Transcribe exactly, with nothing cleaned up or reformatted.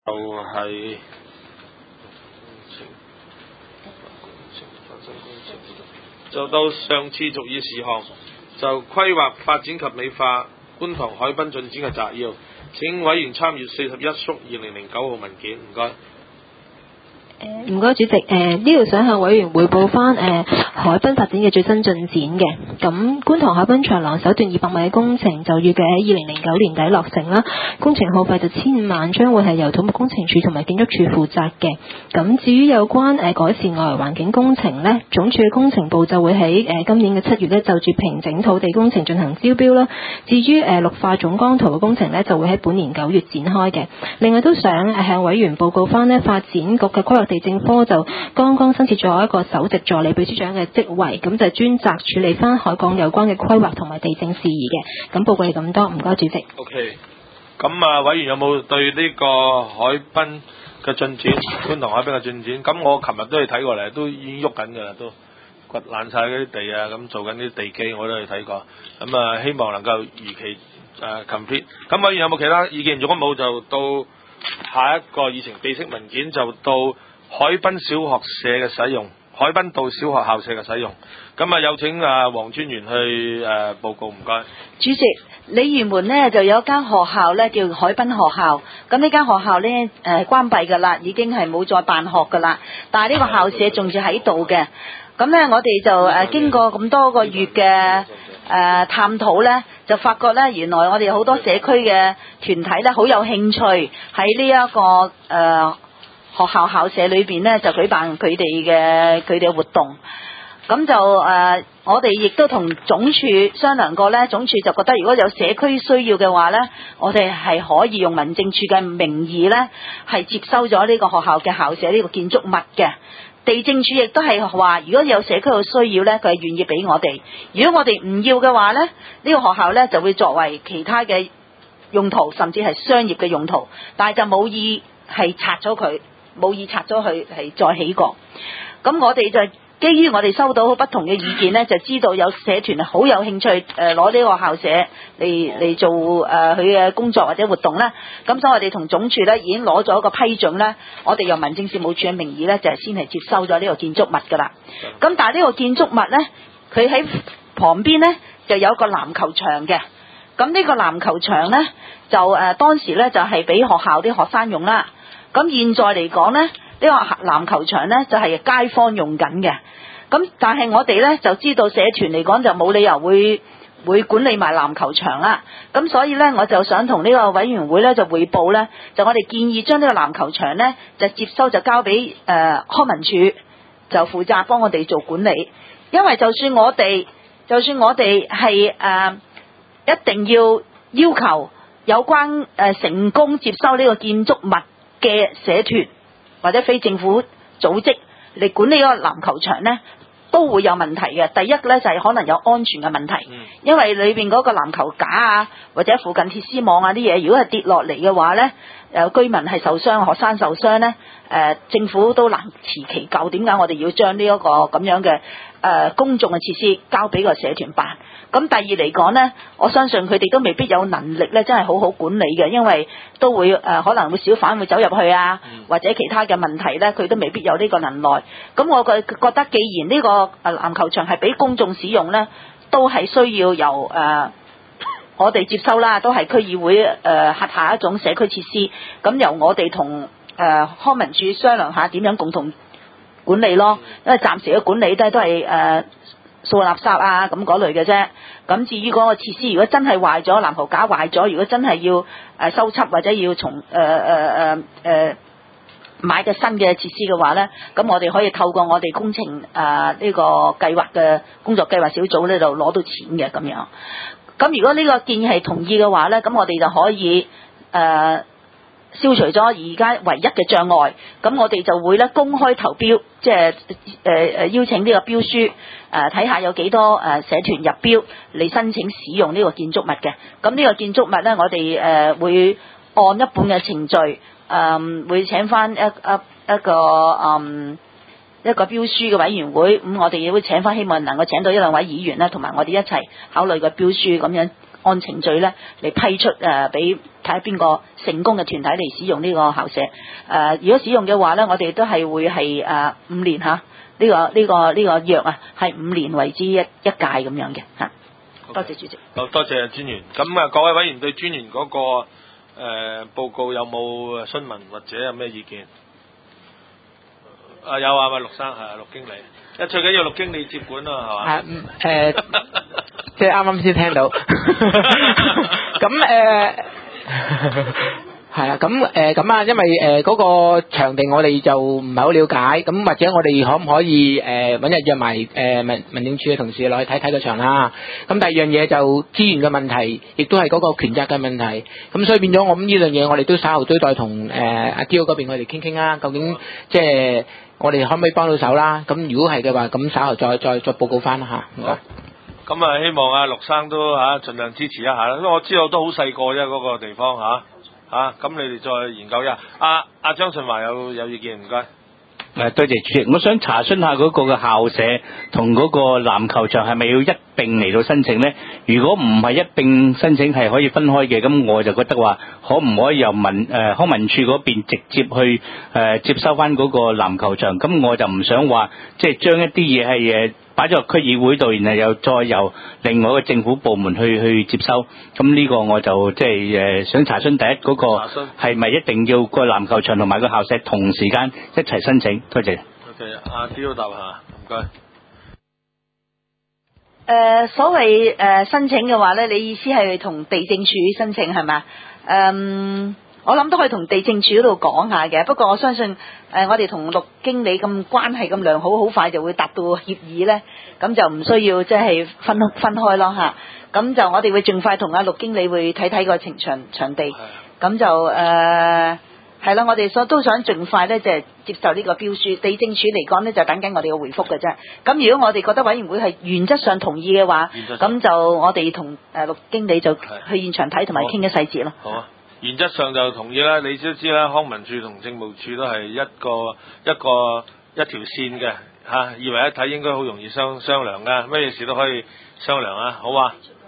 就係就到上次續議事項，就規劃發展及美化觀塘海濱進展嘅摘要，請委員參閱四十一縮二零零九號文件，唔該。 唔該，主席。誒呢度想向委員匯報翻誒、呃、海濱發展嘅最新進展嘅。咁觀塘海濱長廊首段二百米嘅工程就預計喺二零零九年底落成啦。工程耗費就千五萬，將會係由土木工程署同埋建築署負責嘅。咁至於有關誒、呃、改善外圍環境工程呢，總署嘅工程部就會喺誒、呃、今年嘅七月呢就住平整土地工程進行招標啦。至於誒、呃、綠化總綱圖嘅工程呢，就會喺本年九月展開嘅。另外都想誒向委員報告翻呢，發展局嘅規劃地政科就剛剛新設咗一個首席助理秘書長嘅職位，咁就專責處理翻海港有關嘅規劃同埋地政事宜嘅。咁報告係咁多，唔該主席。 OK， 咁啊，委員有冇對呢個海濱嘅進展，觀塘海濱嘅進展？咁我琴日都去睇過嚟，都已經喐緊㗎啦，都掘爛晒嗰啲地啊，咁做緊啲地基，我都去睇過。咁啊，希望能夠如期誒 complete。咁委員有冇其他意見？如果冇，就到下一個議程備悉文件，就到海濱小學社嘅使用，海濱道小學校舍嘅使用。咁啊，有請啊黃專員去誒、呃、報告，唔該。 主席，鯉魚門呢就有一間學校呢叫海濱學校，咁呢間學校呢誒、呃、關閉㗎啦，已經係冇再辦學㗎啦。但係呢個校舍仲要喺度嘅。咁呢，我哋就誒、呃、經過咁多個月嘅誒、呃、探討呢，就發覺呢，原來我哋好多社區嘅團體呢，好有興趣喺呢一個誒。呃學校校舍裏邊咧就舉辦佢哋嘅佢哋嘅活動，咁就誒、呃、我哋亦都同總署商量過咧，總署就覺得如果有社區需要嘅話咧，我哋係可以用民政處嘅名義咧係接收咗呢個學校嘅校舍呢個建築物嘅。地政處亦都係話，如果有社區嘅需要咧，佢係願意俾我哋。如果我哋唔要嘅話咧，呢、呢個學校咧就會作為其他嘅用途，甚至係商業嘅用途，但係就冇意係拆咗佢。冇意拆咗佢係再起過，咁我哋就基於我哋收到不同嘅意見呢，就知道有社團好有興趣誒攞呢個校舍嚟嚟做誒佢嘅工作或者活動呢。咁所以我哋同總署呢已經攞咗一個批准呢，我哋由民政事務處嘅名義呢，就係先係接收咗呢個建築物㗎啦。咁但係呢個建築物呢，佢喺旁邊呢就有一個籃球場嘅。咁呢個籃球場呢，就誒、呃、當時呢就係俾學校啲學生用啦。咁現在嚟講呢，呢、呢個籃球場呢就係、是、街坊用緊嘅。咁但係我哋呢就知道社團嚟講就冇理由會會管理埋籃球場啦。咁所以呢，我就想同呢個委員會呢就匯報呢，就我哋建議將呢個籃球場呢就接收就交俾誒、呃、康文署就負責幫我哋做管理。因為就算我哋就算我哋係誒一定要要求有關誒、呃、成功接收呢個建築物嘅社團或者非政府組織嚟管理嗰個籃球場呢，都會有問題嘅。第一呢，就係、是、可能有安全嘅問題，因為裏邊嗰個籃球架啊或者附近鐵絲網啊啲嘢，如果係跌落嚟嘅話呢，誒居民係受傷，學生受傷呢，誒、呃、政府都難辭其咎。點解我哋要將呢一個咁樣嘅誒、呃、公眾嘅設施交俾個社團辦？咁第二嚟講呢，我相信佢哋都未必有能力咧，真係好好管理嘅，因為都會誒、呃、可能會小販會走入去啊，或者其他嘅問題咧，佢都未必有呢個能耐。咁我覺覺得，既然呢個誒籃球場係俾公眾使用咧，都係需要由誒、呃、我哋接收啦，都係區議會誒轄下一種社區設施。咁由我哋同誒康文署商量下點樣共同管理咯，因為暫時嘅管理都都係誒。呃掃垃圾啊咁嗰類嘅啫。咁至於嗰個設施，如果真係壞咗，籃球架壞咗，如果真係要誒修葺或者要從誒誒誒誒買嘅新嘅設施嘅話咧，咁我哋可以透過我哋工程誒呢、呃這個計劃嘅工作計劃小組呢度攞到錢嘅咁樣。咁如果呢個建議係同意嘅話咧，咁我哋就可以誒。呃消除咗而家唯一嘅障礙，咁我哋就會咧公開投標，即係誒誒邀請呢個標書，誒睇下有幾多誒社團入標嚟申請使用呢個建築物嘅。咁呢個建築物咧，我哋誒、呃、會按一本嘅程序，誒、呃、會請翻一一一個嗯一個標書嘅委員會，咁我哋亦會請翻，希望能夠請到一兩位議員啦，同埋我哋一齊考慮個標書，咁樣按程序咧嚟批出誒俾。呃睇下邊個成功嘅團體嚟使用呢個校舍。誒、呃，如果使用嘅話咧，我哋都係會係誒五年嚇，呢、這個呢、這個呢、這個約啊，係五年為之一一屆咁樣嘅嚇。Okay. 多謝主席。 好，多謝專員。咁啊，各位委員對專員嗰、那個誒、呃、報告有冇詢問或者有咩意見？啊有啊，咪陸生係啊，陸經理。一最緊要陸經理接管啊，係嘛？ 啊誒，即係啱啱先聽到。咁誒係啊，咁誒咁啊，因為誒嗰個場地我哋就唔係好了解，咁或者我哋可唔可以誒揾日約埋誒民民政處嘅同事落去睇睇個場啦？咁第二樣嘢就資源嘅問題，亦都係嗰個權責嘅問題。咁所以變咗，我諗呢樣嘢我哋都稍後都再同誒阿 D O 嗰邊我哋傾傾啦。究竟即係我哋可唔可以幫到手啦？咁如果係嘅話，咁稍後再再再報告翻啦嚇。唔該。 咁啊，希望阿陸生都嚇盡量支持一下啦，因為我知道都好細個啫，嗰個地方嚇。啊，咁你哋再研究一下。阿阿張順華有有意見，唔該。 誒，多謝主席，我想查詢下嗰個嘅校舍同嗰個籃球場係咪要一併嚟到申請呢？如果唔係一併申請，係可以分開嘅，咁我就覺得話，可唔可以由民誒康文署嗰邊直接去誒、呃、接收翻嗰個籃球場？咁我就唔想話，即係將一啲嘢係誒擺咗落區議會度，然後又再由另外一個政府部門去去接收。咁呢個我就即係誒想查詢第一嗰、嗰個係咪一定要個籃球場同埋個校舍同時間一齊申請？多謝。 OK，阿 D 答下，唔該。 誒、呃，所謂誒、呃、申請嘅話咧，你意思係同地政署申請係嘛？誒，我諗都可以同地政署嗰度講下嘅。不過我相信誒、呃，我哋同陸經理咁關係咁良好，好快就會達到協議咧。咁就唔需要即係分分開咯嚇。咁就我哋會盡快同阿陸經理會睇睇個場場場地。咁就誒。呃係啦，我哋所都想盡快咧，就係接受呢個標書。地政署嚟講咧，就等緊我哋嘅回覆嘅啫。咁如果我哋覺得委員會係原則上同意嘅話，咁就我哋同誒陸經理就去現場睇同埋傾嘅細節咯。 好啊，原則上就同意啦。你都知啦，康文署同政務處都係一個一個一條線嘅嚇，二為一體應該好容易商商量噶，咩事都可以商量啊，好啊。